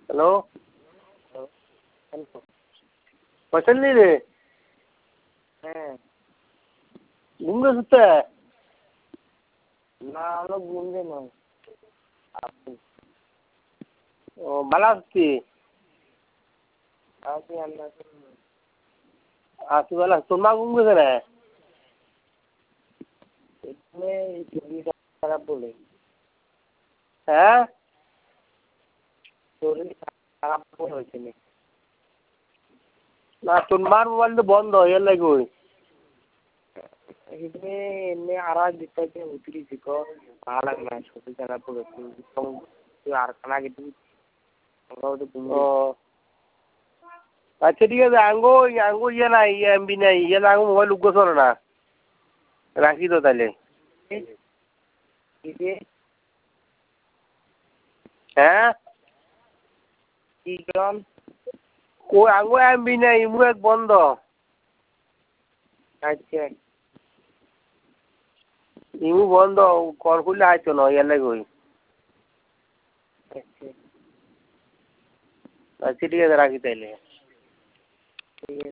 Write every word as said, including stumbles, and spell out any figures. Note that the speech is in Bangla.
হ্যালো পয়সা রে হ্যাঁ ঘুম সুতে না হলো ঘুমবে নয় আপনি ও ভালো আসছি আপনি আল্লাহ আসি ভালো তোর মা ঘুম গেছে না এখানে শরীরটা খারাপ বলে হ্যাঁ শরীর খারাপ বলে হয়েছে না তোর মার মোবাইল তো বন্ধ এর লাগে ওই এখানে এমনি আড়াই দিতে উতরিছি তো ভালো লাগে না শরীর খারাপ বলে তুই আর খানা কিছু ও আচ্ছা ঠিক আছে আঙ্গো আঙ্গো ইয়ে নাই ইয়ে এমবি নাই ইয়ে আঙ্গো মোবাইল উগ্র চলে না রাখি তো তাহলে হ্যাঁ কি কারণ ও আঙ্গো এমবি নাই ইমু এক বন্ধ আচ্ছা ইমু বন্ধ কল করলে আইতো না এর লাগে ওই আচ্ছা আচ্ছা ঠিক আছে রাখি তাইলে ঠিক আছে